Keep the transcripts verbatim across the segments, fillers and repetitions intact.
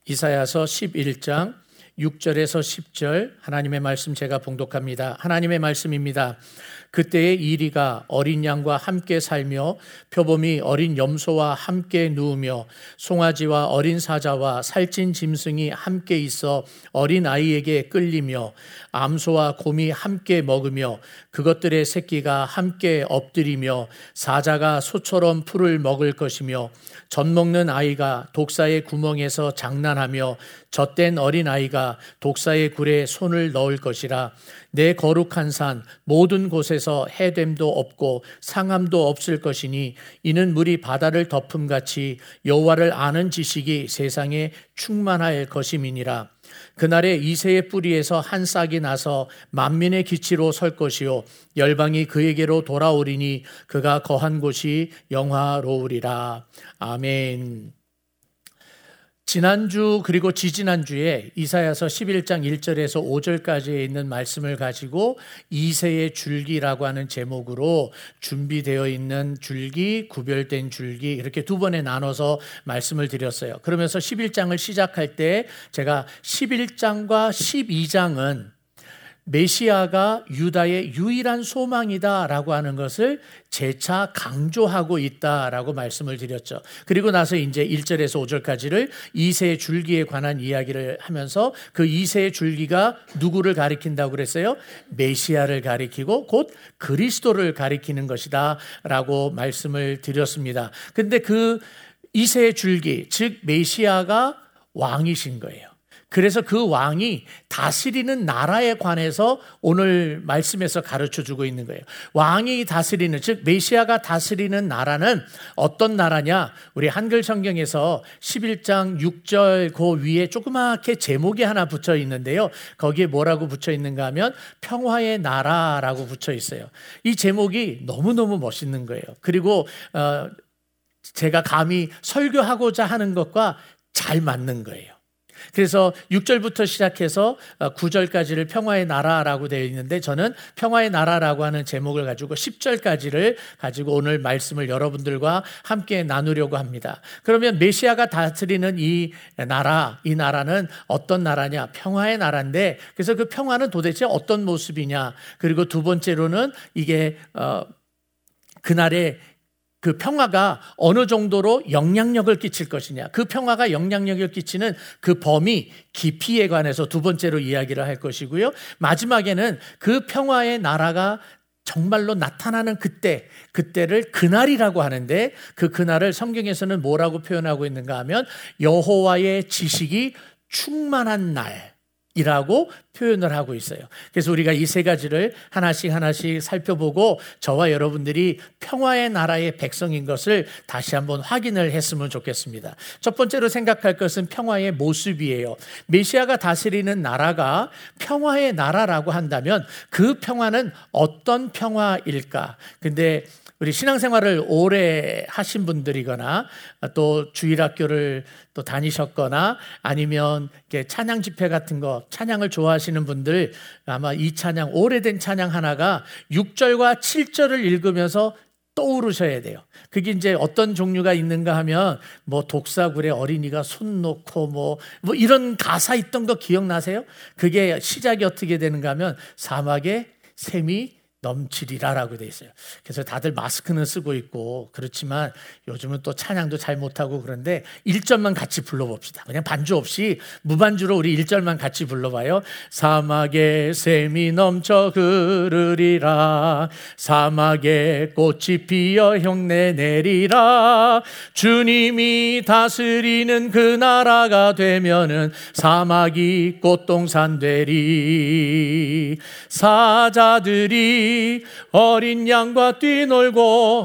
이사야서 십일 장 육 절에서 십 절 하나님의 말씀 제가 봉독합니다. 하나님의 말씀입니다. 그때의 이리가 어린 양과 함께 살며 표범이 어린 염소와 함께 누우며 송아지와 어린 사자와 살찐 짐승이 함께 있어 어린 아이에게 끌리며 암소와 곰이 함께 먹으며 그것들의 새끼가 함께 엎드리며 사자가 소처럼 풀을 먹을 것이며 젖 먹는 아이가 독사의 구멍에서 장난하며 젖된 어린 아이가 독사의 굴에 손을 넣을 것이라. 내 거룩한 산 모든 곳에서 해됨도 없고 상함도 없을 것이니 이는 물이 바다를 덮음같이 여호와를 아는 지식이 세상에 충만할 것임이니라. 그날에 이새의 뿌리에서 한 싹이 나서 만민의 기치로 설 것이요 열방이 그에게로 돌아오리니 그가 거한 곳이 영화로우리라. 아멘. 지난주 그리고 지지난주에 이사야서 십일 장 일 절에서 오 절까지에 있는 말씀을 가지고 이새의 줄기라고 하는 제목으로 준비되어 있는 줄기, 구별된 줄기 이렇게 두 번에 나눠서 말씀을 드렸어요. 그러면서 십일 장을 시작할 때 제가 십일 장과 십이 장은 메시아가 유다의 유일한 소망이다라고 하는 것을 재차 강조하고 있다라고 말씀을 드렸죠. 그리고 나서 이제 일 절에서 오 절까지를 이새의 줄기에 관한 이야기를 하면서 그 이새의 줄기가 누구를 가리킨다고 그랬어요? 메시아를 가리키고 곧 그리스도를 가리키는 것이다 라고 말씀을 드렸습니다. 근데 그 이새의 줄기, 즉 메시아가 왕이신 거예요. 그래서 그 왕이 다스리는 나라에 관해서 오늘 말씀에서 가르쳐주고 있는 거예요. 왕이 다스리는, 즉 메시아가 다스리는 나라는 어떤 나라냐? 우리 한글 성경에서 십일 장 육 절 그 위에 조그맣게 제목이 하나 붙여 있는데요. 거기에 뭐라고 붙여 있는가 하면 평화의 나라라고 붙여 있어요. 이 제목이 너무너무 멋있는 거예요. 그리고 어, 제가 감히 설교하고자 하는 것과 잘 맞는 거예요. 그래서 육 절부터 시작해서 구 절까지를 평화의 나라라고 되어 있는데 저는 평화의 나라라고 하는 제목을 가지고 십 절까지를 가지고 오늘 말씀을 여러분들과 함께 나누려고 합니다. 그러면 메시아가 다스리는 이 나라, 이 나라는 어떤 나라냐? 평화의 나라인데 그래서 그 평화는 도대체 어떤 모습이냐? 그리고 두 번째로는 이게 어, 그날의 그 평화가 어느 정도로 영향력을 끼칠 것이냐. 그 평화가 영향력을 끼치는 그 범위, 깊이에 관해서 두 번째로 이야기를 할 것이고요. 마지막에는 그 평화의 나라가 정말로 나타나는 그때, 그때를 그날이라고 하는데 그 그날을 성경에서는 뭐라고 표현하고 있는가 하면 여호와의 지식이 충만한 날 이라고 표현을 하고 있어요. 그래서 우리가 이 세 가지를 하나씩 하나씩 살펴보고 저와 여러분들이 평화의 나라의 백성인 것을 다시 한번 확인을 했으면 좋겠습니다. 첫 번째로 생각할 것은 평화의 모습이에요. 메시아가 다스리는 나라가 평화의 나라라고 한다면 그 평화는 어떤 평화일까? 근데 우리 신앙생활을 오래 하신 분들이거나 또 주일학교를 또 다니셨거나 아니면 찬양 집회 같은 거 찬양을 좋아하시는 분들 아마 이 찬양 오래된 찬양 하나가 육 절과 칠 절을 읽으면서 떠오르셔야 돼요. 그게 이제 어떤 종류가 있는가 하면 뭐 독사굴에 어린이가 손 놓고 뭐, 뭐 이런 가사 있던 거 기억나세요? 그게 시작이 어떻게 되는가 하면 사막에 샘이 넘치리라라고 돼 있어요. 그래서 다들 마스크는 쓰고 있고 그렇지만 요즘은 또 찬양도 잘 못하고 그런데 일 절만 같이 불러봅시다. 그냥 반주 없이 무반주로 우리 일 절만 같이 불러봐요. 사막에 샘이 넘쳐 흐르리라. 사막에 꽃이 피어 흉내 내리라. 주님이 다스리는 그 나라가 되면은 사막이 꽃동산 되리. 사자들이 어린 양과 뛰놀고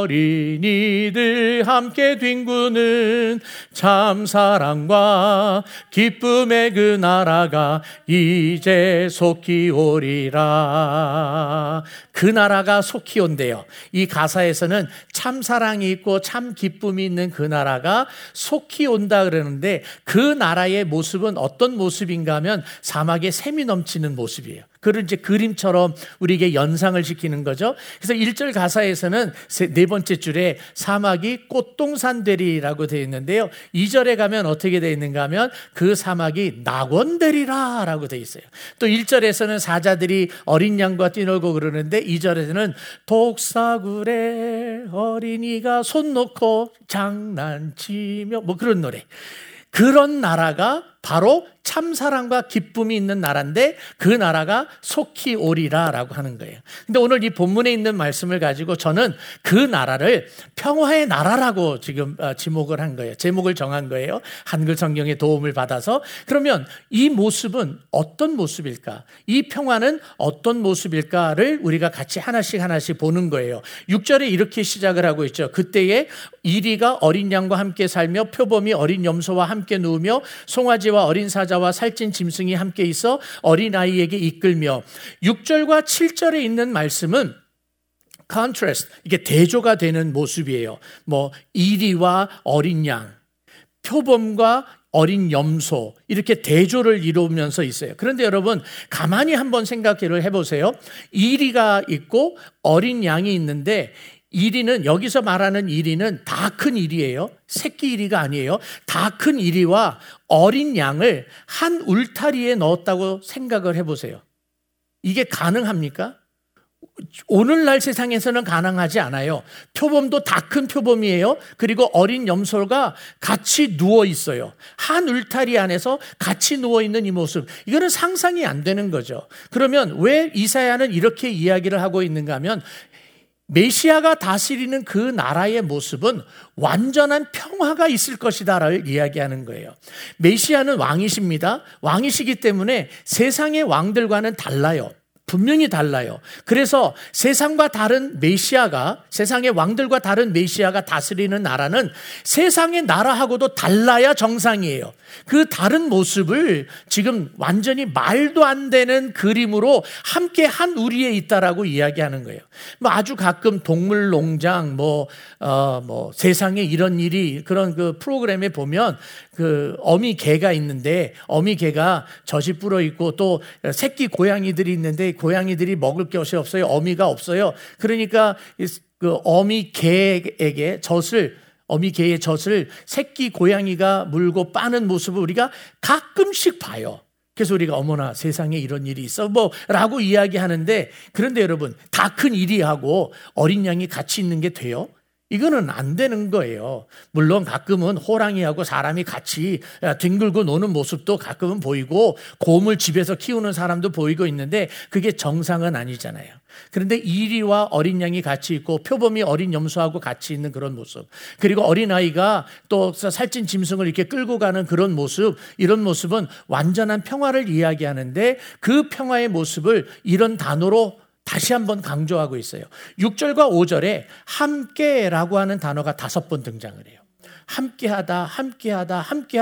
어린이들 함께 뒹구는 참 사랑과 기쁨의 그 나라가 이제 속히 오리라. 그 나라가 속히 온대요. 이 가사에서는 참 사랑이 있고 참 기쁨이 있는 그 나라가 속히 온다 그러는데 그 나라의 모습은 어떤 모습인가 하면 사막에 샘이 넘치는 모습이에요. 그런 이제 그림처럼 우리에게 연상을 시키는 거죠. 그래서 일 절 가사에서는 네 번째 줄에 사막이 꽃동산 되리라고 되어 있는데요. 이 절에 가면 어떻게 되어 있는가 하면 그 사막이 낙원 되리라 라고 되어 있어요. 또 일 절에서는 사자들이 어린 양과 뛰놀고 그러는데 이 절에서는 독사굴에 어린이가 손 놓고 장난치며 뭐 그런 노래. 그런 나라가 바로 참사랑과 기쁨이 있는 나라인데 그 나라가 속히 오리라 라고 하는 거예요. 근데 오늘 이 본문에 있는 말씀을 가지고 저는 그 나라를 평화의 나라라고 지금 지목을 한 거예요. 제목을 정한 거예요. 한글 성경의 도움을 받아서. 그러면 이 모습은 어떤 모습일까? 이 평화는 어떤 모습일까를 우리가 같이 하나씩 하나씩 보는 거예요. 육 절에 이렇게 시작을 하고 있죠. 그때에 이리가 어린 양과 함께 살며 표범이 어린 염소와 함께 누우며 송아지와 어린 사자와 살찐 짐승이 함께 있어 어린아이에게 이끌며. 육 절과 칠 절에 있는 말씀은 contrast, 이게 대조가 되는 모습이에요. 뭐 이리와 어린 양, 표범과 어린 염소, 이렇게 대조를 이루면서 있어요. 그런데 여러분 가만히 한번 생각을 해보세요. 이리가 있고 어린 양이 있는데 이리는, 여기서 말하는 이리는 다 큰 이리예요. 새끼 이리가 아니에요. 다 큰 이리와 어린 양을 한 울타리에 넣었다고 생각을 해보세요. 이게 가능합니까? 오늘날 세상에서는 가능하지 않아요. 표범도 다 큰 표범이에요. 그리고 어린 염소가 같이 누워 있어요. 한 울타리 안에서 같이 누워 있는 이 모습, 이거는 상상이 안 되는 거죠. 그러면 왜 이사야는 이렇게 이야기를 하고 있는가 하면 메시아가 다스리는 그 나라의 모습은 완전한 평화가 있을 것이다라고 이야기하는 거예요. 메시아는 왕이십니다. 왕이시기 때문에 세상의 왕들과는 달라요. 분명히 달라요. 그래서 세상과 다른 메시아가, 세상의 왕들과 다른 메시아가 다스리는 나라는 세상의 나라하고도 달라야 정상이에요. 그 다른 모습을 지금 완전히 말도 안 되는 그림으로 함께 한 우리에 있다라고 이야기하는 거예요. 뭐 아주 가끔 동물농장, 뭐, 어, 뭐 세상에 이런 일이, 그런 그 프로그램에 보면 그 어미 개가 있는데 어미 개가 젖이 불어 있고 또 새끼 고양이들이 있는데 고양이들이 먹을 것이 없어요. 어미가 없어요. 그러니까 그 어미 개에게 젖을, 어미 개의 젖을 새끼 고양이가 물고 빠는 모습을 우리가 가끔씩 봐요. 그래서 우리가 어머나 세상에 이런 일이 있어 뭐 라고 이야기하는데, 그런데 여러분 다 큰 이리하고 어린 양이 같이 있는 게 돼요? 이거는 안 되는 거예요. 물론 가끔은 호랑이하고 사람이 같이 뒹굴고 노는 모습도 가끔은 보이고 곰을 집에서 키우는 사람도 보이고 있는데 그게 정상은 아니잖아요. 그런데 이리와 어린 양이 같이 있고 표범이 어린 염소하고 같이 있는 그런 모습, 그리고 어린아이가 또 살찐 짐승을 이렇게 끌고 가는 그런 모습, 이런 모습은 완전한 평화를 이야기하는데 그 평화의 모습을 이런 단어로 다시 한번 강조하고 있어요. 육 절과 오 절에 함께라고 하는 단어가 다섯 번 등장을 해요. 함께하다, 함께하다,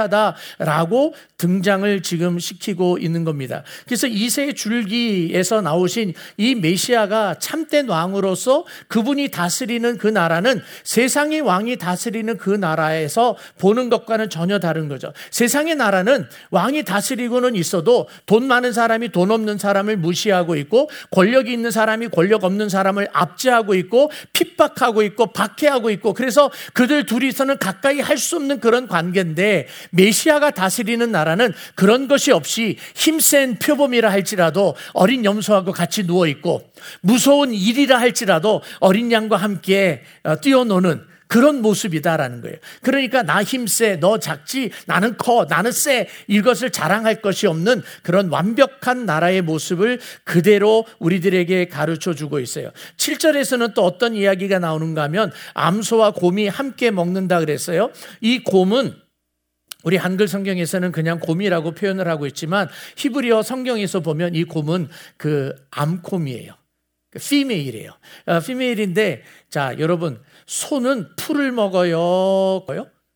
함께하다라고 등장을 지금 시키고 있는 겁니다. 그래서 이새의 줄기에서 나오신 이 메시아가 참된 왕으로서 그분이 다스리는 그 나라는 세상의 왕이 다스리는 그 나라에서 보는 것과는 전혀 다른 거죠. 세상의 나라는 왕이 다스리고는 있어도 돈 많은 사람이 돈 없는 사람을 무시하고 있고, 권력이 있는 사람이 권력 없는 사람을 압제하고 있고, 핍박하고 있고, 박해하고 있고, 그래서 그들 둘이서는 가까이 할 수 없는 그런 관계인데, 메시아가 다스리는 나라는 그런 것이 없이 힘센 표범이라 할지라도 어린 염소하고 같이 누워있고, 무서운 일이라 할지라도 어린 양과 함께 뛰어노는 그런 모습이다라는 거예요. 그러니까 나 힘세, 너 작지, 나는 커, 나는 세, 이것을 자랑할 것이 없는 그런 완벽한 나라의 모습을 그대로 우리들에게 가르쳐 주고 있어요. 칠 절에서는 또 어떤 이야기가 나오는가 하면 암소와 곰이 함께 먹는다 그랬어요. 이 곰은 우리 한글 성경에서는 그냥 곰이라고 표현을 하고 있지만 히브리어 성경에서 보면 이 곰은 그 암곰이에요. 피메일이에요. 피메일인데, 자, 여러분, 소는 풀을 먹어요?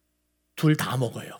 둘 다 먹어요.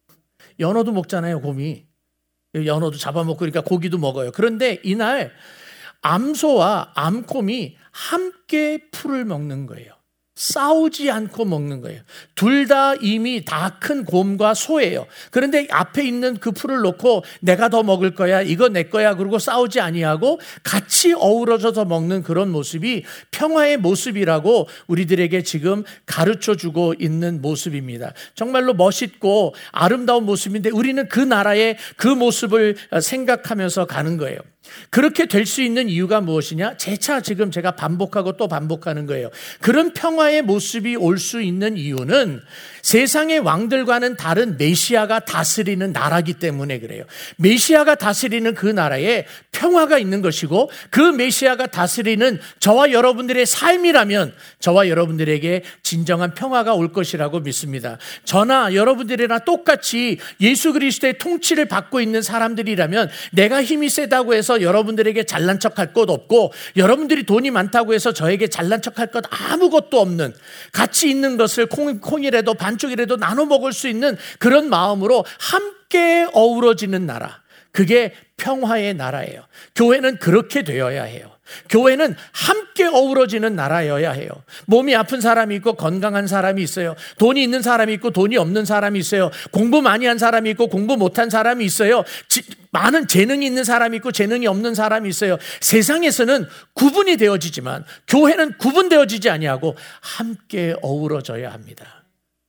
연어도 먹잖아요, 곰이. 연어도 잡아먹고, 그러니까 고기도 먹어요. 그런데 이날 암소와 암곰이 함께 풀을 먹는 거예요. 싸우지 않고 먹는 거예요. 둘 다 이미 다 큰 곰과 소예요. 그런데 앞에 있는 그 풀을 놓고 내가 더 먹을 거야, 이거 내 거야, 그러고 싸우지 아니하고 같이 어우러져서 먹는 그런 모습이 평화의 모습이라고 우리들에게 지금 가르쳐주고 있는 모습입니다. 정말로 멋있고 아름다운 모습인데 우리는 그 나라의 그 모습을 생각하면서 가는 거예요. 그렇게 될 수 있는 이유가 무엇이냐? 재차 지금 제가 반복하고 또 반복하는 거예요. 그런 평화의 모습이 올 수 있는 이유는 세상의 왕들과는 다른 메시아가 다스리는 나라기 때문에 그래요. 메시아가 다스리는 그 나라에 평화가 있는 것이고, 그 메시아가 다스리는 저와 여러분들의 삶이라면 저와 여러분들에게 진정한 평화가 올 것이라고 믿습니다. 저나 여러분들이나 똑같이 예수 그리스도의 통치를 받고 있는 사람들이라면 내가 힘이 세다고 해서 여러분들에게 잘난 척할 것 없고, 여러분들이 돈이 많다고 해서 저에게 잘난 척할 것 아무것도 없는, 같이 있는 것을 콩, 콩이라도 반쪽이라도 나눠 먹을 수 있는 그런 마음으로 함께 어우러지는 나라, 그게 평화의 나라예요. 교회는 그렇게 되어야 해요. 교회는 함께 어우러지는 나라여야 해요. 몸이 아픈 사람이 있고 건강한 사람이 있어요. 돈이 있는 사람이 있고 돈이 없는 사람이 있어요. 공부 많이 한 사람이 있고 공부 못한 사람이 있어요. 지, 많은 재능이 있는 사람이 있고 재능이 없는 사람이 있어요. 세상에서는 구분이 되어지지만 교회는 구분되어지지 아니하고 함께 어우러져야 합니다.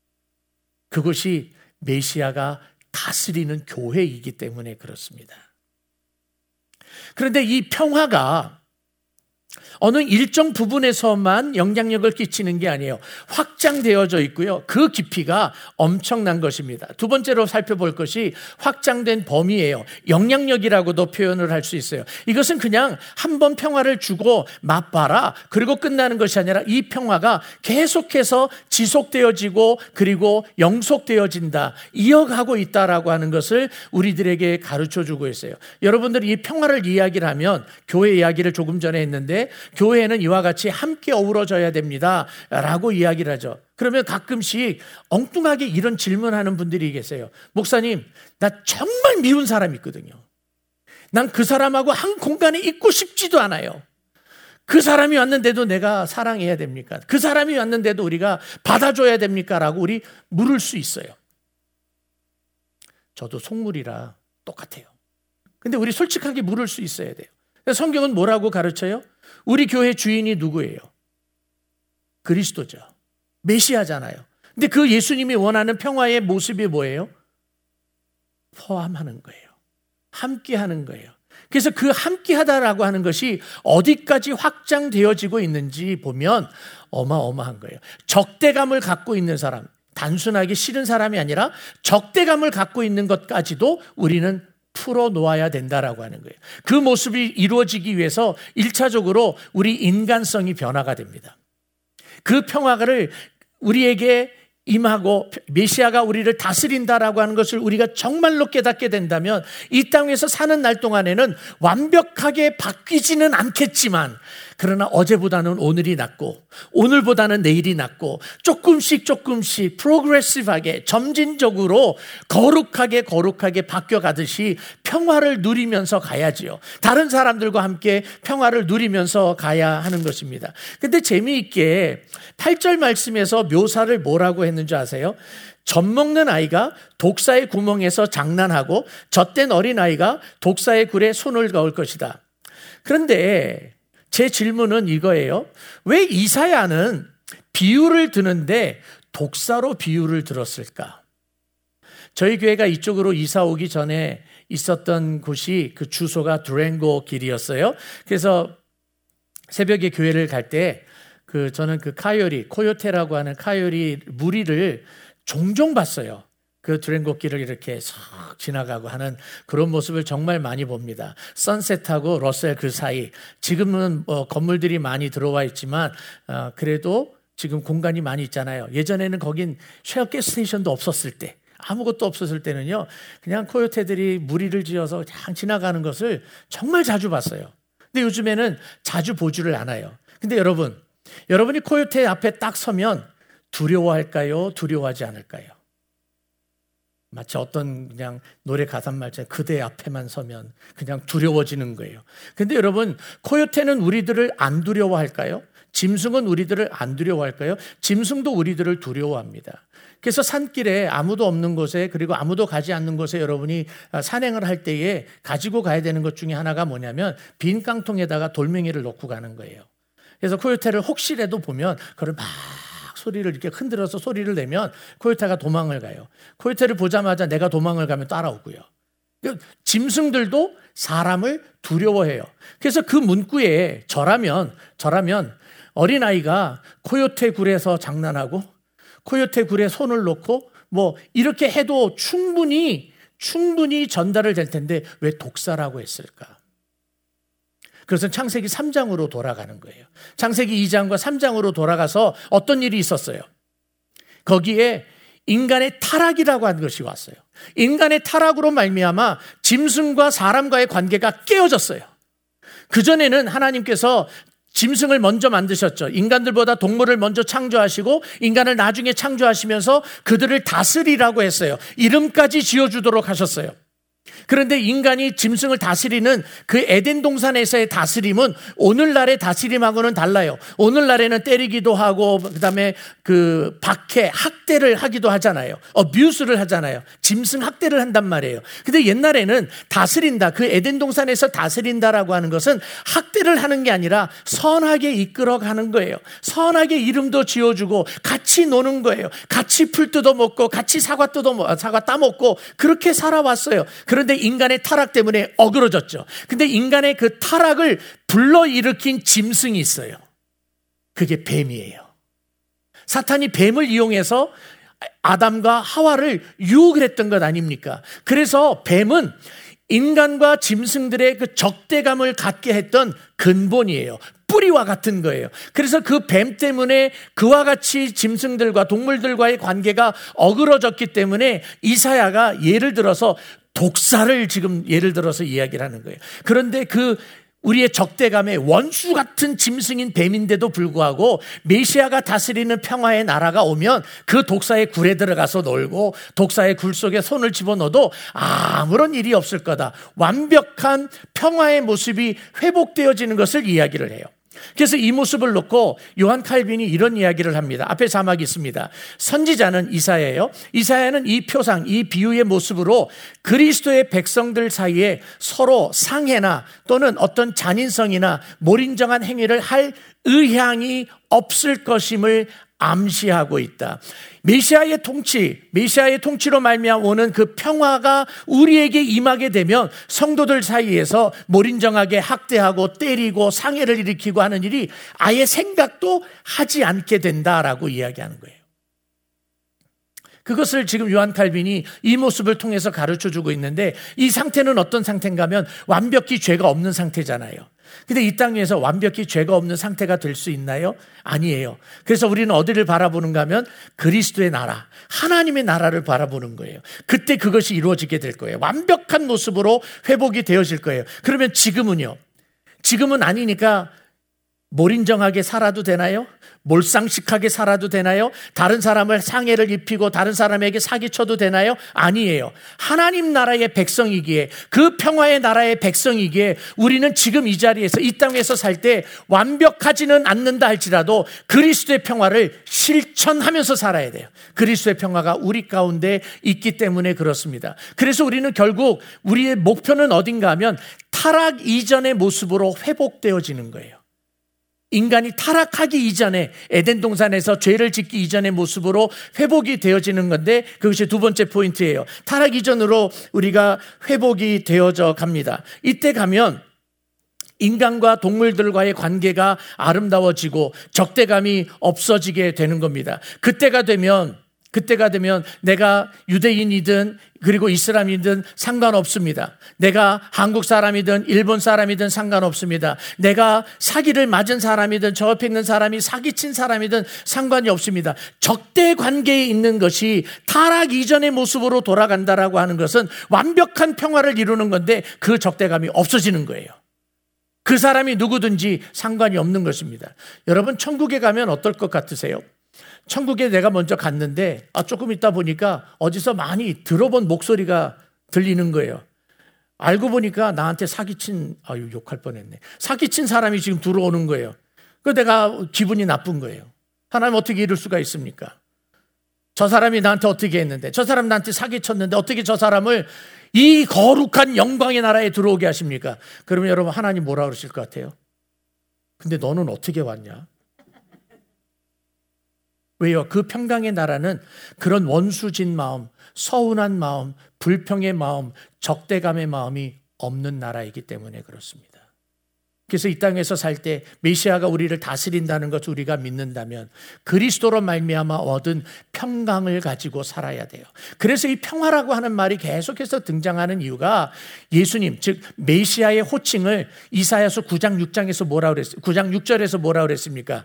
그것이 메시아가 다스리는 교회이기 때문에 그렇습니다. 그런데 이 평화가 어느 일정 부분에서만 영향력을 끼치는 게 아니에요. 확장되어져 있고요. 그 깊이가 엄청난 것입니다. 두 번째로 살펴볼 것이 확장된 범위예요. 영향력이라고도 표현을 할 수 있어요. 이것은 그냥 한 번 평화를 주고 맛봐라 그리고 끝나는 것이 아니라 이 평화가 계속해서 지속되어지고 그리고 영속되어진다, 이어가고 있다라고 하는 것을 우리들에게 가르쳐주고 있어요. 여러분들이 이 평화를 이야기를 하면, 교회 이야기를 조금 전에 했는데 교회는 이와 같이 함께 어우러져야 됩니다 라고 이야기를 하죠. 그러면 가끔씩 엉뚱하게 이런 질문하는 분들이 계세요. 목사님, 나 정말 미운 사람이 있거든요. 난 그 사람하고 한 공간에 있고 싶지도 않아요. 그 사람이 왔는데도 내가 사랑해야 됩니까? 그 사람이 왔는데도 우리가 받아줘야 됩니까? 라고 우리 물을 수 있어요. 저도 속물이라 똑같아요. 근데 우리 솔직하게 물을 수 있어야 돼요. 성경은 뭐라고 가르쳐요? 우리 교회 주인이 누구예요? 그리스도죠. 메시아잖아요. 근데 그 예수님이 원하는 평화의 모습이 뭐예요? 포함하는 거예요. 함께 하는 거예요. 그래서 그 함께 하다라고 하는 것이 어디까지 확장되어지고 있는지 보면 어마어마한 거예요. 적대감을 갖고 있는 사람, 단순하게 싫은 사람이 아니라 적대감을 갖고 있는 것까지도 우리는 풀어놓아야 된다라고 하는 거예요. 그 모습이 이루어지기 위해서 일차적으로 우리 인간성이 변화가 됩니다. 그 평화를 우리에게 임하고 메시아가 우리를 다스린다라고 하는 것을 우리가 정말로 깨닫게 된다면 이 땅에서 사는 날 동안에는 완벽하게 바뀌지는 않겠지만, 그러나 어제보다는 오늘이 낫고 오늘보다는 내일이 낫고 조금씩 조금씩 프로그레시브하게 점진적으로 거룩하게 거룩하게 바뀌어가듯이 평화를 누리면서 가야지요. 다른 사람들과 함께 평화를 누리면서 가야 하는 것입니다. 근데 재미있게 팔 절 말씀에서 묘사를 뭐라고 했는지 아세요? 젖먹는 아이가 독사의 구멍에서 장난하고 젖된 어린아이가 독사의 굴에 손을 넣을 것이다. 그런데 제 질문은 이거예요. 왜 이사야는 비유를 드는데 독사로 비유를 들었을까? 저희 교회가 이쪽으로 이사 오기 전에 있었던 곳이 그 주소가 두랭고 길이었어요. 그래서 새벽에 교회를 갈 때 그 저는 그 카요리, 코요테라고 하는 카요리 무리를 종종 봤어요. 그 두랭고 길을 이렇게 싹 지나가고 하는 그런 모습을 정말 많이 봅니다. 선셋하고 러셀 그 사이, 지금은 뭐 건물들이 많이 들어와 있지만 어, 그래도 지금 공간이 많이 있잖아요. 예전에는 거긴 쉐어 가스 스테이션도 없었을 때, 아무것도 없었을 때는요, 그냥 코요테들이 무리를 지어서 그냥 지나가는 것을 정말 자주 봤어요. 근데 요즘에는 자주 보지를 않아요. 근데 여러분, 여러분이 코요테 앞에 딱 서면 두려워할까요? 두려워하지 않을까요? 마치 어떤 그냥 노래 가사말처럼 그대 앞에만 서면 그냥 두려워지는 거예요. 근데 여러분, 코요테는 우리들을 안 두려워할까요? 짐승은 우리들을 안 두려워할까요? 짐승도 우리들을 두려워합니다. 그래서 산길에 아무도 없는 곳에, 그리고 아무도 가지 않는 곳에 여러분이 산행을 할 때에 가지고 가야 되는 것 중에 하나가 뭐냐면 빈 깡통에다가 돌멩이를 넣고 가는 거예요. 그래서 코요테를 혹시라도 보면 그걸 막 소리를 이렇게 흔들어서 소리를 내면 코요테가 도망을 가요. 코요테를 보자마자 내가 도망을 가면 따라오고요. 짐승들도 사람을 두려워해요. 그래서 그 문구에 저라면 저라면 어린아이가 코요테 굴에서 장난하고 코요테 굴에 손을 놓고 뭐 이렇게 해도 충분히 충분히 전달을 될 텐데 왜 독사라고 했을까? 그것은 창세기 삼 장으로 돌아가는 거예요. 창세기 이 장과 삼 장으로 돌아가서 어떤 일이 있었어요? 거기에 인간의 타락이라고 하는 것이 왔어요. 인간의 타락으로 말미암아 짐승과 사람과의 관계가 깨어졌어요. 그전에는 하나님께서 짐승을 먼저 만드셨죠. 인간들보다 동물을 먼저 창조하시고 인간을 나중에 창조하시면서 그들을 다스리라고 했어요. 이름까지 지어주도록 하셨어요. 그런데 인간이 짐승을 다스리는 그 에덴 동산에서의 다스림은 오늘날의 다스림하고는 달라요. 오늘날에는 때리기도 하고 그다음에 그 박해, 학대를 하기도 하잖아요. 어뷰스를 하잖아요. 짐승 학대를 한단 말이에요. 근데 옛날에는 다스린다, 그 에덴 동산에서 다스린다라고 하는 것은 학대를 하는 게 아니라 선하게 이끌어가는 거예요. 선하게 이름도 지어주고 같이 노는 거예요. 같이 풀 뜯어먹고 같이 사과 뜯어 사과 따먹고 그렇게 살아왔어요. 그런데 인간의 타락 때문에 어그러졌죠. 근데 인간의 그 타락을 불러일으킨 짐승이 있어요. 그게 뱀이에요. 사탄이 뱀을 이용해서 아담과 하와를 유혹을 했던 것 아닙니까? 그래서 뱀은 인간과 짐승들의 그 적대감을 갖게 했던 근본이에요. 뿌리와 같은 거예요. 그래서 그 뱀 때문에 그와 같이 짐승들과 동물들과의 관계가 어그러졌기 때문에 이사야가 예를 들어서 독사를 지금 예를 들어서 이야기를 하는 거예요. 그런데 그 우리의 적대감의 원수 같은 짐승인 뱀인데도 불구하고 메시아가 다스리는 평화의 나라가 오면 그 독사의 굴에 들어가서 놀고 독사의 굴 속에 손을 집어넣어도 아무런 일이 없을 거다. 완벽한 평화의 모습이 회복되어지는 것을 이야기를 해요. 그래서 이 모습을 놓고 요한 칼빈이 이런 이야기를 합니다. 앞에 자막이 있습니다. 선지자는 이사야예요. 이사야는 이 표상, 이 비유의 모습으로 그리스도의 백성들 사이에 서로 상해나 또는 어떤 잔인성이나 몰인정한 행위를 할 의향이 없을 것임을 암시하고 있다. 메시아의 통치, 메시아의 통치로 말미암아 오는 그 평화가 우리에게 임하게 되면 성도들 사이에서 몰인정하게 학대하고 때리고 상해를 일으키고 하는 일이 아예 생각도 하지 않게 된다라고 이야기하는 거예요. 그것을 지금 요한 칼빈이 이 모습을 통해서 가르쳐주고 있는데 이 상태는 어떤 상태인가 하면 완벽히 죄가 없는 상태잖아요. 근데 이 땅 위에서 완벽히 죄가 없는 상태가 될 수 있나요? 아니에요. 그래서 우리는 어디를 바라보는가 하면 그리스도의 나라, 하나님의 나라를 바라보는 거예요. 그때 그것이 이루어지게 될 거예요. 완벽한 모습으로 회복이 되어질 거예요. 그러면 지금은요? 지금은 아니니까 몰인정하게 살아도 되나요? 몰상식하게 살아도 되나요? 다른 사람을 상해를 입히고 다른 사람에게 사기쳐도 되나요? 아니에요. 하나님 나라의 백성이기에, 그 평화의 나라의 백성이기에 우리는 지금 이 자리에서 이 땅에서 살 때 완벽하지는 않는다 할지라도 그리스도의 평화를 실천하면서 살아야 돼요. 그리스도의 평화가 우리 가운데 있기 때문에 그렇습니다. 그래서 우리는 결국 우리의 목표는 어딘가 하면 타락 이전의 모습으로 회복되어지는 거예요. 인간이 타락하기 이전에 에덴 동산에서 죄를 짓기 이전의 모습으로 회복이 되어지는 건데 그것이 두 번째 포인트예요. 타락 이전으로 우리가 회복이 되어져 갑니다. 이때 가면 인간과 동물들과의 관계가 아름다워지고 적대감이 없어지게 되는 겁니다. 그때가 되면 그때가 되면 내가 유대인이든 그리고 이슬람이든 상관없습니다. 내가 한국 사람이든 일본 사람이든 상관없습니다. 내가 사기를 맞은 사람이든 저 옆에 있는 사람이 사기친 사람이든 상관이 없습니다. 적대 관계에 있는 것이 타락 이전의 모습으로 돌아간다라고 하는 것은 완벽한 평화를 이루는 건데 그 적대감이 없어지는 거예요. 그 사람이 누구든지 상관이 없는 것입니다. 여러분 천국에 가면 어떨 것 같으세요? 천국에 내가 먼저 갔는데 아, 조금 있다 보니까 어디서 많이 들어본 목소리가 들리는 거예요. 알고 보니까 나한테 사기친, 아유 욕할 뻔했네. 사기친 사람이 지금 들어오는 거예요. 그 내가 기분이 나쁜 거예요. 하나님 어떻게 이럴 수가 있습니까? 저 사람이 나한테 어떻게 했는데, 저 사람 나한테 사기쳤는데 어떻게 저 사람을 이 거룩한 영광의 나라에 들어오게 하십니까? 그러면 여러분 하나님 뭐라 그러실 것 같아요? 근데 너는 어떻게 왔냐? 왜요? 그 평강의 나라는 그런 원수진 마음, 서운한 마음, 불평의 마음, 적대감의 마음이 없는 나라이기 때문에 그렇습니다. 그래서 이 땅에서 살 때 메시아가 우리를 다스린다는 것을 우리가 믿는다면 그리스도로 말미암아 얻은 평강을 가지고 살아야 돼요. 그래서 이 평화라고 하는 말이 계속해서 등장하는 이유가 예수님, 즉 메시아의 호칭을 이사야서 구 장 육 장에서 뭐라 그랬어요? 구 장 육 절에서 뭐라 그랬습니까?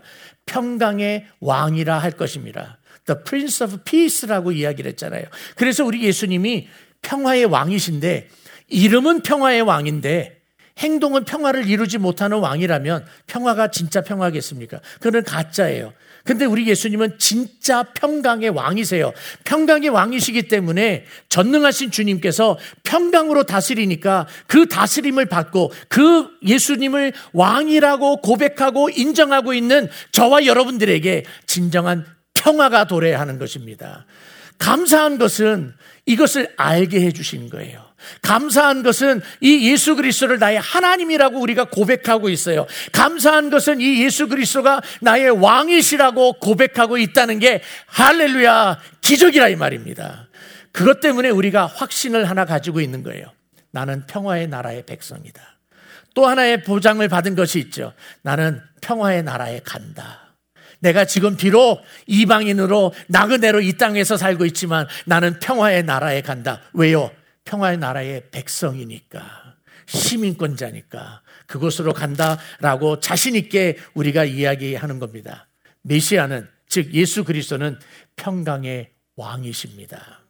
평강의 왕이라 할 것입니다. The Prince of Peace라고 이야기를 했잖아요. 그래서 우리 예수님이 평화의 왕이신데, 이름은 평화의 왕인데 행동은 평화를 이루지 못하는 왕이라면 평화가 진짜 평화겠습니까? 그건 가짜예요. 근데 우리 예수님은 진짜 평강의 왕이세요. 평강의 왕이시기 때문에 전능하신 주님께서 평강으로 다스리니까 그 다스림을 받고 그 예수님을 왕이라고 고백하고 인정하고 있는 저와 여러분들에게 진정한 평화가 도래해야 하는 것입니다. 감사한 것은 이것을 알게 해주신 거예요. 감사한 것은 이 예수 그리스도를 나의 하나님이라고 우리가 고백하고 있어요. 감사한 것은 이 예수 그리스도가 나의 왕이시라고 고백하고 있다는 게 할렐루야, 기적이라 이 말입니다. 그것 때문에 우리가 확신을 하나 가지고 있는 거예요. 나는 평화의 나라의 백성이다. 또 하나의 보장을 받은 것이 있죠. 나는 평화의 나라에 간다. 내가 지금 비록 이방인으로 나그네로 이 땅에서 살고 있지만 나는 평화의 나라에 간다. 왜요? 평화의 나라의 백성이니까, 시민권자니까 그곳으로 간다라고 자신 있게 우리가 이야기하는 겁니다. 메시아는, 즉 예수 그리스도는 평강의 왕이십니다.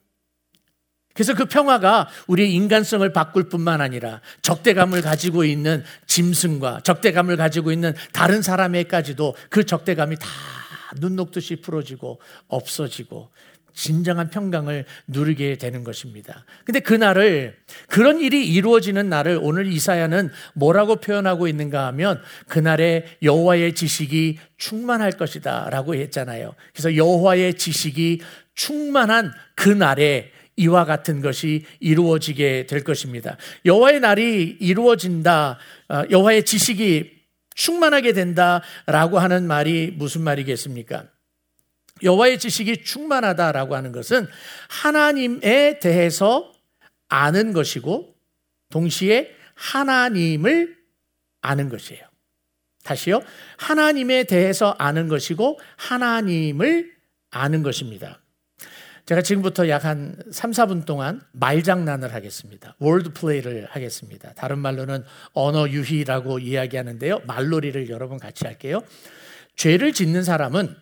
그래서 그 평화가 우리의 인간성을 바꿀 뿐만 아니라 적대감을 가지고 있는 짐승과 적대감을 가지고 있는 다른 사람에까지도 그 적대감이 다 눈 녹듯이 풀어지고 없어지고 진정한 평강을 누리게 되는 것입니다. 근데 그날을, 그런 일이 이루어지는 날을 오늘 이사야는 뭐라고 표현하고 있는가 하면 그날에 여호와의 지식이 충만할 것이다 라고 했잖아요. 그래서 여호와의 지식이 충만한 그날에 이와 같은 것이 이루어지게 될 것입니다. 여호와의 날이 이루어진다, 여호와의 지식이 충만하게 된다라고 하는 말이 무슨 말이겠습니까? 여호와의 지식이 충만하다라고 하는 것은 하나님에 대해서 아는 것이고 동시에 하나님을 아는 것이에요. 다시요. 하나님에 대해서 아는 것이고 하나님을 아는 것입니다. 제가 지금부터 약 한 삼, 사 분 동안 말장난을 하겠습니다. 월드 플레이를 하겠습니다. 다른 말로는 언어 유희라고 이야기하는데요. 말놀이를 여러 번 같이 할게요. 죄를 짓는 사람은,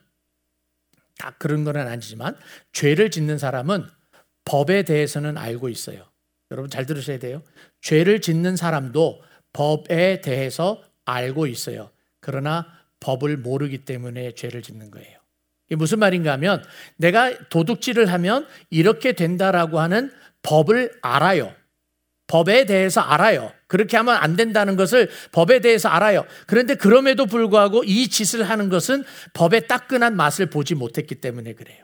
다 그런 건 아니지만 죄를 짓는 사람은 법에 대해서는 알고 있어요. 여러분 잘 들으셔야 돼요. 죄를 짓는 사람도 법에 대해서 알고 있어요. 그러나 법을 모르기 때문에 죄를 짓는 거예요. 이게 무슨 말인가 하면 내가 도둑질을 하면 이렇게 된다라고 하는 법을 알아요. 법에 대해서 알아요. 그렇게 하면 안 된다는 것을 법에 대해서 알아요. 그런데 그럼에도 불구하고 이 짓을 하는 것은 법의 따끈한 맛을 보지 못했기 때문에 그래요.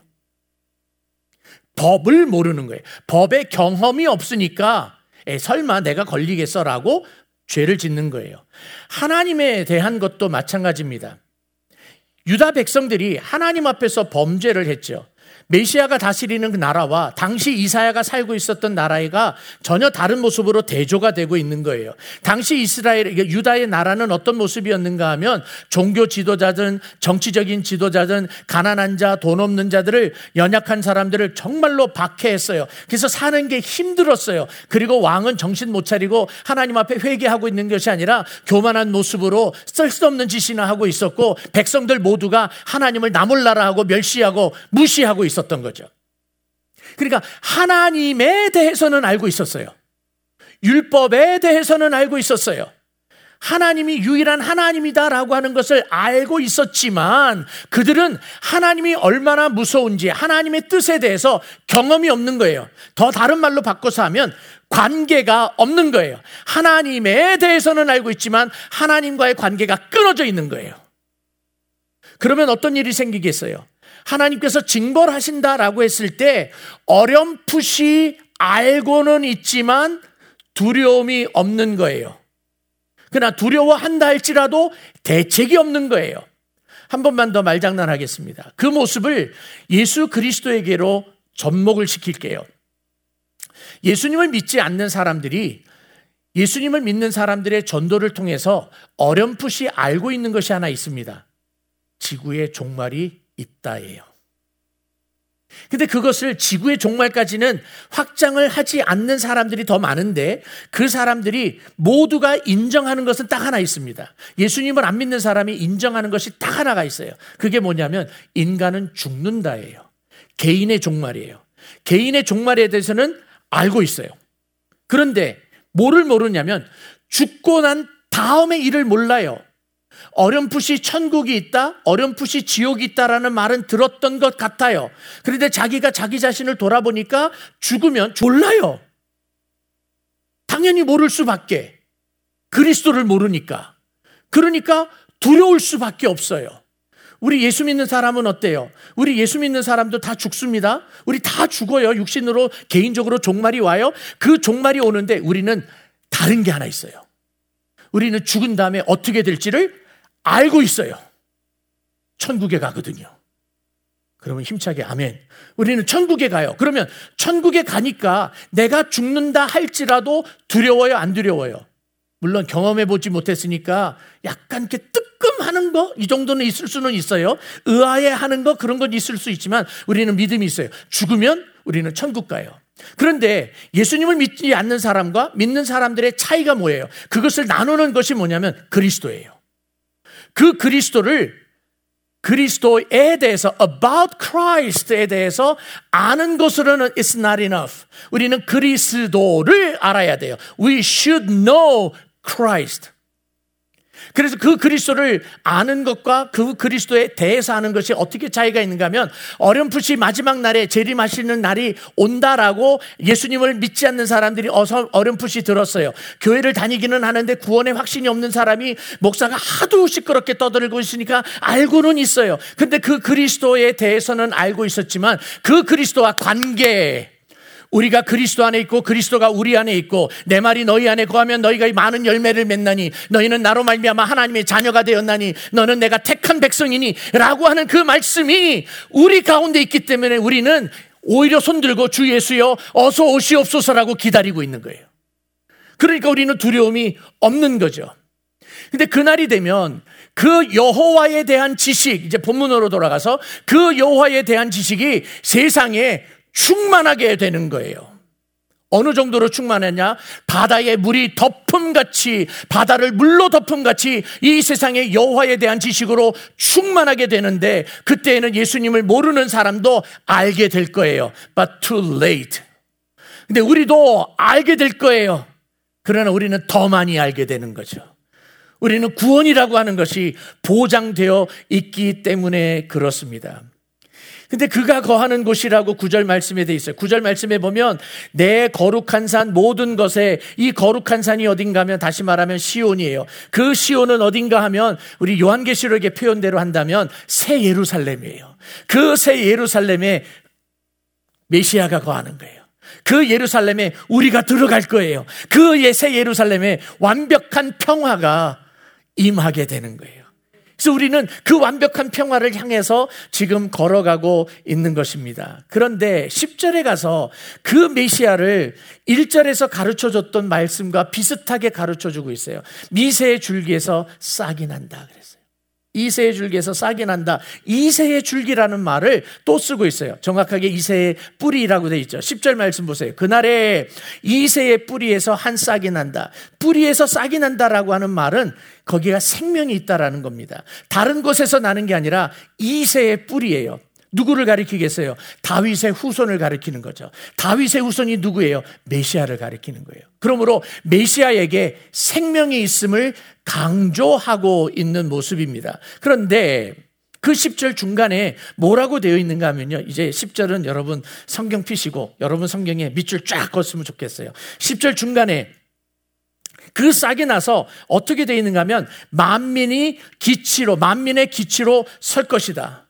법을 모르는 거예요. 법의 경험이 없으니까 에, 설마 내가 걸리겠어라고 죄를 짓는 거예요. 하나님에 대한 것도 마찬가지입니다. 유다 백성들이 하나님 앞에서 범죄를 했죠. 메시아가 다스리는 그 나라와 당시 이사야가 살고 있었던 나라가 전혀 다른 모습으로 대조가 되고 있는 거예요. 당시 이스라엘, 유다의 나라는 어떤 모습이었는가 하면 종교 지도자든 정치적인 지도자든 가난한 자, 돈 없는 자들을, 연약한 사람들을 정말로 박해했어요. 그래서 사는 게 힘들었어요. 그리고 왕은 정신 못 차리고 하나님 앞에 회개하고 있는 것이 아니라 교만한 모습으로 쓸데없는 짓이나 하고 있었고 백성들 모두가 하나님을 나몰라라 하고 멸시하고 무시하고 있었어요. 있었던 거죠. 그러니까 하나님에 대해서는 알고 있었어요. 율법에 대해서는 알고 있었어요. 하나님이 유일한 하나님이다라고 하는 것을 알고 있었지만 그들은 하나님이 얼마나 무서운지 하나님의 뜻에 대해서 경험이 없는 거예요. 더 다른 말로 바꿔서 하면 관계가 없는 거예요. 하나님에 대해서는 알고 있지만 하나님과의 관계가 끊어져 있는 거예요. 그러면 어떤 일이 생기겠어요? 하나님께서 징벌하신다라고 했을 때 어렴풋이 알고는 있지만 두려움이 없는 거예요. 그러나 두려워한다 할지라도 대책이 없는 거예요. 한 번만 더 말장난하겠습니다. 그 모습을 예수 그리스도에게로 접목을 시킬게요. 예수님을 믿지 않는 사람들이 예수님을 믿는 사람들의 전도를 통해서 어렴풋이 알고 있는 것이 하나 있습니다. 지구의 종말이 있다예요. 근데 그것을 지구의 종말까지는 확장을 하지 않는 사람들이 더 많은데 그 사람들이 모두가 인정하는 것은 딱 하나 있습니다. 예수님을 안 믿는 사람이 인정하는 것이 딱 하나가 있어요. 그게 뭐냐면 인간은 죽는다예요. 개인의 종말이에요. 개인의 종말에 대해서는 알고 있어요. 그런데 뭐를 모르냐면 죽고 난 다음의 일을 몰라요. 어렴풋이 천국이 있다, 어렴풋이 지옥이 있다라는 말은 들었던 것 같아요. 그런데 자기가 자기 자신을 돌아보니까 죽으면 몰라요. 당연히 모를 수밖에. 그리스도를 모르니까. 그러니까 두려울 수밖에 없어요. 우리 예수 믿는 사람은 어때요? 우리 예수 믿는 사람도 다 죽습니다. 우리 다 죽어요. 육신으로 개인적으로 종말이 와요. 그 종말이 오는데 우리는 다른 게 하나 있어요. 우리는 죽은 다음에 어떻게 될지를 알고 있어요. 천국에 가거든요. 그러면 힘차게 아멘. 우리는 천국에 가요. 그러면 천국에 가니까 내가 죽는다 할지라도 두려워요, 안 두려워요? 물론 경험해 보지 못했으니까 약간 이렇게 뜨끔하는 거 이 정도는 있을 수는 있어요. 의아해하는 거 그런 건 있을 수 있지만 우리는 믿음이 있어요. 죽으면 우리는 천국 가요. 그런데 예수님을 믿지 않는 사람과 믿는 사람들의 차이가 뭐예요? 그것을 나누는 것이 뭐냐면 그리스도예요. 그 그리스도를 그리스도에 대해서 about Christ에 대해서 아는 것으로는 it's not enough. 우리는 그리스도를 알아야 돼요. We should know Christ. 그래서 그 그리스도를 아는 것과 그 그리스도에 대해서 아는 것이 어떻게 차이가 있는가 하면 어렴풋이 마지막 날에 재림하시는 날이 온다라고 예수님을 믿지 않는 사람들이 어서 어렴풋이 들었어요. 교회를 다니기는 하는데 구원의 확신이 없는 사람이 목사가 하도 시끄럽게 떠들고 있으니까 알고는 있어요. 근데 그 그리스도에 대해서는 알고 있었지만 그 그리스도와 관계, 우리가 그리스도 안에 있고 그리스도가 우리 안에 있고 내 말이 너희 안에 거하면 너희가 많은 열매를 맺나니 너희는 나로 말미암아 하나님의 자녀가 되었나니 너는 내가 택한 백성이니 라고 하는 그 말씀이 우리 가운데 있기 때문에 우리는 오히려 손들고 주 예수여 어서 오시옵소서라고 기다리고 있는 거예요. 그러니까 우리는 두려움이 없는 거죠. 근데 그날이 되면 그 여호와에 대한 지식, 이제 본문으로 돌아가서 그 여호와에 대한 지식이 세상에 충만하게 되는 거예요. 어느 정도로 충만했냐? 바다에 물이 덮음같이, 바다를 물로 덮음같이 이 세상의 여호와에 대한 지식으로 충만하게 되는데 그때에는 예수님을 모르는 사람도 알게 될 거예요. But too late. 근데 우리도 알게 될 거예요. 그러나 우리는 더 많이 알게 되는 거죠. 우리는 구원이라고 하는 것이 보장되어 있기 때문에 그렇습니다. 근데 그가 거하는 곳이라고 구 절 말씀에 돼 있어요. 구 절 말씀에 보면 내 거룩한 산 모든 것에, 이 거룩한 산이 어딘가 하면 다시 말하면 시온이에요. 그 시온은 어딘가 하면 우리 요한계시록의 표현대로 한다면 새 예루살렘이에요. 그 새 예루살렘에 메시아가 거하는 거예요. 그 예루살렘에 우리가 들어갈 거예요. 그 새 예루살렘에 완벽한 평화가 임하게 되는 거예요. 그래서 우리는 그 완벽한 평화를 향해서 지금 걸어가고 있는 것입니다. 그런데 십 절에 가서 그 메시아를 일 절에서 가르쳐줬던 말씀과 비슷하게 가르쳐주고 있어요. 미새의 줄기에서 싹이 난다 그랬어요. 이새의 줄기에서 싹이 난다. 이새의 줄기라는 말을 또 쓰고 있어요. 정확하게 이새의 뿌리라고 되어 있죠. 십 절 말씀 보세요. 그날에 이새의 뿌리에서 한 싹이 난다. 뿌리에서 싹이 난다라고 하는 말은 거기가 생명이 있다라는 겁니다. 다른 곳에서 나는 게 아니라 이새의 뿌리예요. 누구를 가리키겠어요? 다윗의 후손을 가리키는 거죠. 다윗의 후손이 누구예요? 메시아를 가리키는 거예요. 그러므로 메시아에게 생명이 있음을 강조하고 있는 모습입니다. 그런데 그 십 절 중간에 뭐라고 되어 있는가 하면요. 이제 십 절은 여러분 성경 피시고 여러분 성경에 밑줄 쫙 걷으면 좋겠어요. 십 절 중간에 그 싹이 나서 어떻게 되어 있는가 하면 만민이 기치로, 만민의 기치로 설 것이다.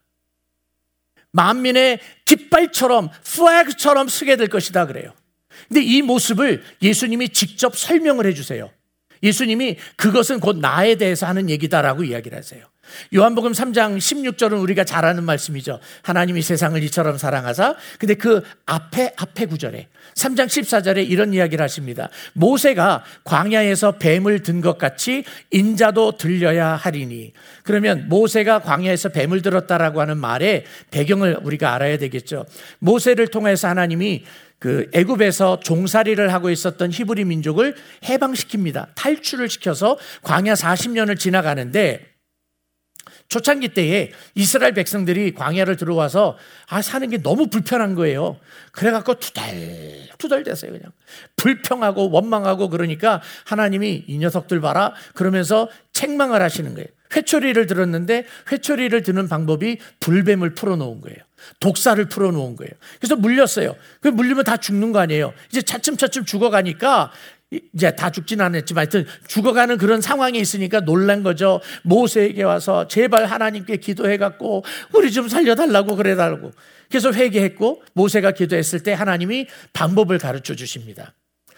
만민의 깃발처럼, 플래그처럼 서게 될 것이다 그래요. 근데 이 모습을 예수님이 직접 설명을 해주세요. 예수님이 그것은 곧 나에 대해서 하는 얘기다라고 이야기를 하세요. 요한복음 삼 장 십육 절은 우리가 잘 아는 말씀이죠. 하나님이 세상을 이처럼 사랑하사. 근데 그 앞에 앞에 구절에 삼 장 십사 절에 이런 이야기를 하십니다. 모세가 광야에서 뱀을 든 것 같이 인자도 들려야 하리니. 그러면 모세가 광야에서 뱀을 들었다라고 하는 말의 배경을 우리가 알아야 되겠죠. 모세를 통해서 하나님이 그 애굽에서 종살이를 하고 있었던 히브리 민족을 해방시킵니다. 탈출을 시켜서 광야 사십 년을 지나가는데 초창기 때에 이스라엘 백성들이 광야를 들어와서 아 사는 게 너무 불편한 거예요. 그래갖고 투덜투덜 됐어요. 그냥 불평하고 원망하고. 그러니까 하나님이 이 녀석들 봐라 그러면서 책망을 하시는 거예요. 회초리를 들었는데 회초리를 드는 방법이 불뱀을 풀어놓은 거예요. 독사를 풀어놓은 거예요. 그래서 물렸어요. 그 물리면 다 죽는 거 아니에요. 이제 차츰차츰 죽어가니까 이제 다 죽지는 않았지만 하여튼 죽어가는 그런 상황이 있으니까 놀란 거죠. 모세에게 와서 제발 하나님께 기도해갖고 우리 좀 살려달라고 그래달라고. 그래서 회개했고 모세가 기도했을 때 하나님이 방법을 가르쳐 주십니다.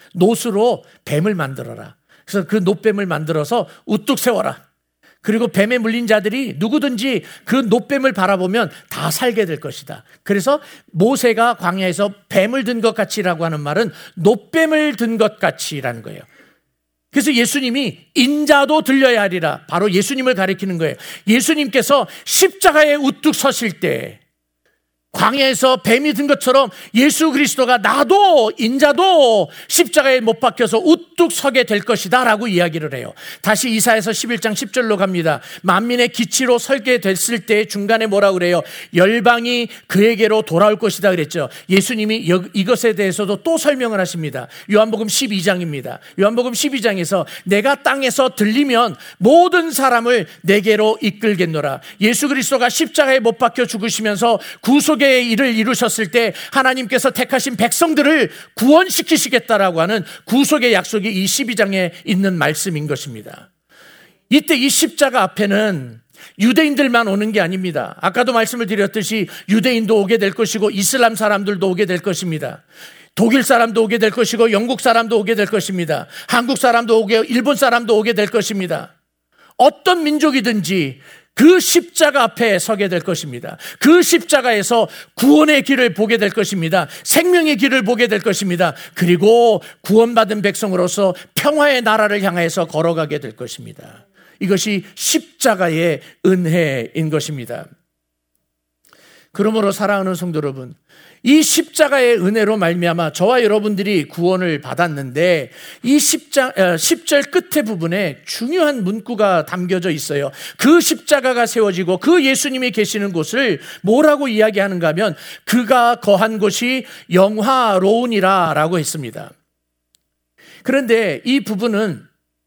놋으로 뱀을 만들어라. 그래서 그 놋뱀을 만들어서 우뚝 세워라. 그리고 뱀에 물린 자들이 누구든지 그 놋뱀을 바라보면 다 살게 될 것이다. 그래서 모세가 광야에서 뱀을 든 것 같이라고 하는 말은 놋뱀을 든 것 같이라는 거예요. 그래서 예수님이 인자도 들려야 하리라. 바로 예수님을 가리키는 거예요. 예수님께서 십자가에 우뚝 서실 때 광야에서 뱀이 든 것처럼 예수 그리스도가 나도 인자도 십자가에 못 박혀서 우뚝 서게 될 것이다 라고 이야기를 해요. 다시 이사야서 십일 장 십 절로 갑니다. 만민의 기치로 설게 됐을 때 중간에 뭐라고 그래요? 열방이 그에게로 돌아올 것이다 그랬죠. 예수님이 이것에 대해서도 또 설명을 하십니다. 요한복음 십이 장입니다. 요한복음 십이 장에서 내가 땅에서 들리면 모든 사람을 내게로 이끌겠노라. 예수 그리스도가 십자가에 못 박혀 죽으시면서 구속의 일을 이루셨을 때 하나님께서 택하신 백성들을 구원시키시겠다라고 하는 구속의 약속이 이 십이 장에 있는 말씀인 것입니다. 이때 이 십자가 앞에는 유대인들만 오는 게 아닙니다. 아까도 말씀을 드렸듯이 유대인도 오게 될 것이고 이슬람 사람들도 오게 될 것입니다. 독일 사람도 오게 될 것이고 영국 사람도 오게 될 것입니다. 한국 사람도 오게, 일본 사람도 오게 될 것입니다. 어떤 민족이든지 그 십자가 앞에 서게 될 것입니다. 그 십자가에서 구원의 길을 보게 될 것입니다. 생명의 길을 보게 될 것입니다. 그리고 구원받은 백성으로서 평화의 나라를 향해서 걸어가게 될 것입니다. 이것이 십자가의 은혜인 것입니다. 그러므로 사랑하는 성도 여러분, 이 십자가의 은혜로 말미암아 저와 여러분들이 구원을 받았는데 이 십장, 십 절 끝에 부분에 중요한 문구가 담겨져 있어요. 그 십자가가 세워지고 그 예수님이 계시는 곳을 뭐라고 이야기하는가 하면 그가 거한 곳이 영화로우니라 라고 했습니다. 그런데 이 부분은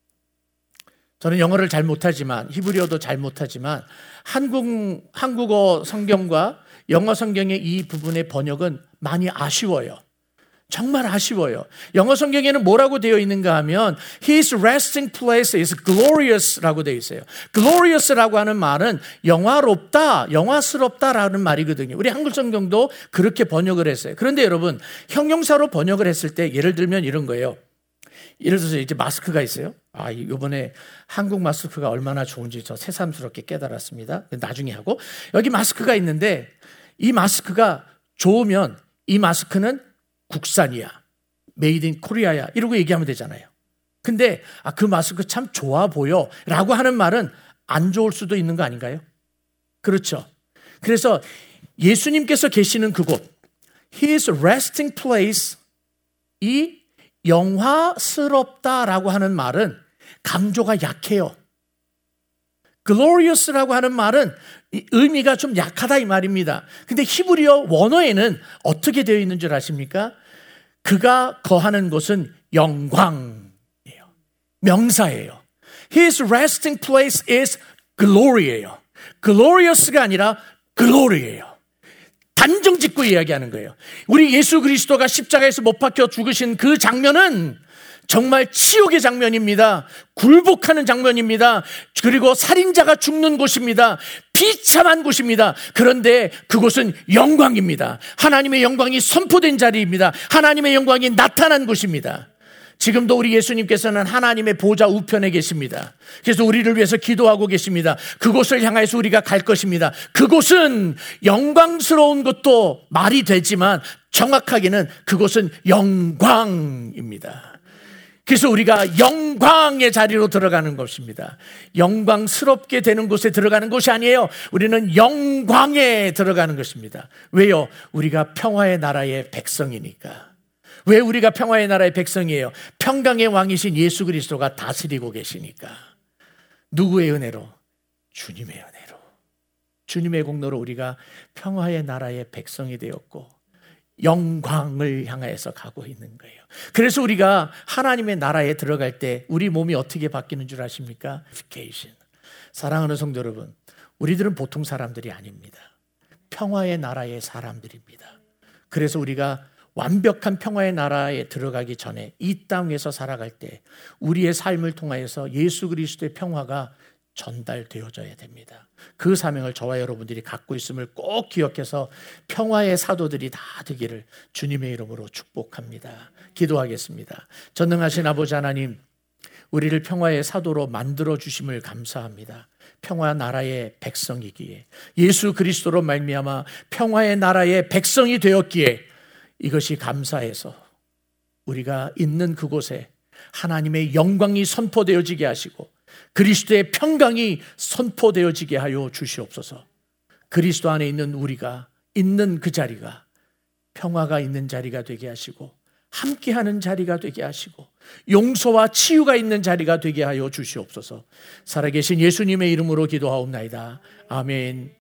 저는 영어를 잘 못하지만 히브리어도 잘 못하지만 한국, 한국어 성경과 영어 성경의 이 부분의 번역은 많이 아쉬워요. 정말 아쉬워요. 영어 성경에는 뭐라고 되어 있는가 하면 His resting place is glorious라고 되어 있어요. glorious라고 하는 말은 영화롭다, 영화스럽다라는 말이거든요. 우리 한국 성경도 그렇게 번역을 했어요. 그런데 여러분, 형용사로 번역을 했을 때 예를 들면 이런 거예요. 예를 들어서 이제 마스크가 있어요. 아, 이번에 한국 마스크가 얼마나 좋은지 저 새삼스럽게 깨달았습니다. 나중에 하고. 여기 마스크가 있는데 이 마스크가 좋으면 이 마스크는 국산이야. 메이드 인 코리아야. 이러고 얘기하면 되잖아요. 근데 아, 그 마스크 참 좋아 보여 라고 하는 말은 안 좋을 수도 있는 거 아닌가요? 그렇죠. 그래서 예수님께서 계시는 그곳, His resting place, 이 영화스럽다라고 하는 말은 강조가 약해요. glorious라고 하는 말은 의미가 좀 약하다 이 말입니다. 근데 히브리어 원어에는 어떻게 되어 있는 줄 아십니까? 그가 거하는 곳은 영광이에요. 명사예요. His resting place is glory예요. glorious가 아니라 glory예요. 단정 짓고 이야기하는 거예요. 우리 예수 그리스도가 십자가에서 못 박혀 죽으신 그 장면은 정말 치욕의 장면입니다. 굴복하는 장면입니다. 그리고 살인자가 죽는 곳입니다. 비참한 곳입니다. 그런데 그곳은 영광입니다. 하나님의 영광이 선포된 자리입니다. 하나님의 영광이 나타난 곳입니다. 지금도 우리 예수님께서는 하나님의 보좌 우편에 계십니다. 그래서 우리를 위해서 기도하고 계십니다. 그곳을 향해서 우리가 갈 것입니다. 그곳은 영광스러운 것도 말이 되지만 정확하게는 그곳은 영광입니다. 그래서 우리가 영광의 자리로 들어가는 것입니다. 영광스럽게 되는 곳에 들어가는 것이 아니에요. 우리는 영광에 들어가는 것입니다. 왜요? 우리가 평화의 나라의 백성이니까. 왜 우리가 평화의 나라의 백성이에요? 평강의 왕이신 예수 그리스도가 다스리고 계시니까. 누구의 은혜로? 주님의 은혜로. 주님의 공로로 우리가 평화의 나라의 백성이 되었고 영광을 향해서 가고 있는 거예요. 그래서 우리가 하나님의 나라에 들어갈 때 우리 몸이 어떻게 바뀌는 줄 아십니까? 사랑하는 성도 여러분, 우리들은 보통 사람들이 아닙니다. 평화의 나라의 사람들입니다. 그래서 우리가 완벽한 평화의 나라에 들어가기 전에 이 땅에서 살아갈 때 우리의 삶을 통하여서 예수 그리스도의 평화가 전달되어져야 됩니다. 그 사명을 저와 여러분들이 갖고 있음을 꼭 기억해서 평화의 사도들이 다 되기를 주님의 이름으로 축복합니다. 기도하겠습니다. 전능하신 아버지 하나님, 우리를 평화의 사도로 만들어 주심을 감사합니다. 평화 나라의 백성이기에, 예수 그리스도로 말미암아 평화의 나라의 백성이 되었기에 이것이 감사해서 우리가 있는 그곳에 하나님의 영광이 선포되어지게 하시고 그리스도의 평강이 선포되어지게 하여 주시옵소서. 그리스도 안에 있는 우리가 있는 그 자리가 평화가 있는 자리가 되게 하시고 함께하는 자리가 되게 하시고 용서와 치유가 있는 자리가 되게 하여 주시옵소서. 살아계신 예수님의 이름으로 기도하옵나이다. 아멘.